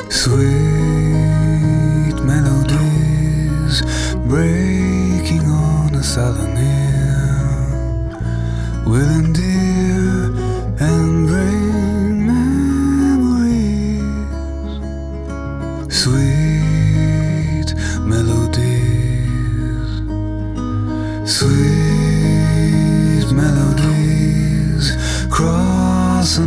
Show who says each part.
Speaker 1: Sweet melodies breaking on a southern ear will endear and bring memories. Sweet melodies, sweet